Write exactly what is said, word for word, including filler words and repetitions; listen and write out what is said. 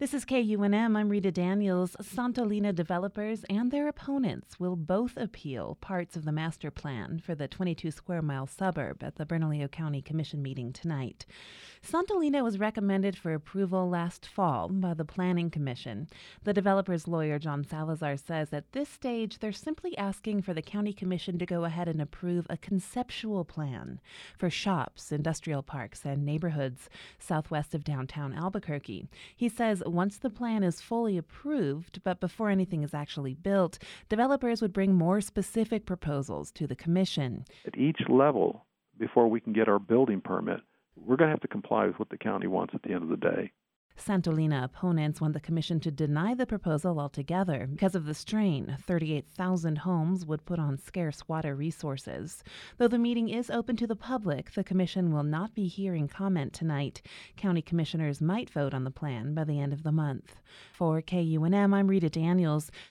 This is K U N M. I'm Rita Daniels. Santolina developers and their opponents will both appeal parts of the master plan for the twenty-two square mile suburb at the Bernalillo County Commission meeting tonight. Santolina was recommended for approval last fall by the Planning Commission. The developer's lawyer, John Salazar, says at this stage they're simply asking for the County Commission to go ahead and approve a conceptual plan for shops, industrial parks, and neighborhoods southwest of downtown Albuquerque. He says once the plan is fully approved, but before anything is actually built, developers would bring more specific proposals to the commission. At each level, before we can get our building permit, we're going to have to comply with what the county wants at the end of the day. Santolina opponents want the commission to deny the proposal altogether because of the strain thirty-eight thousand homes would put on scarce water resources. Though the meeting is open to the public, the commission will not be hearing comment tonight. County commissioners might vote on the plan by the end of the month. For K U N M, I'm Rita Daniels.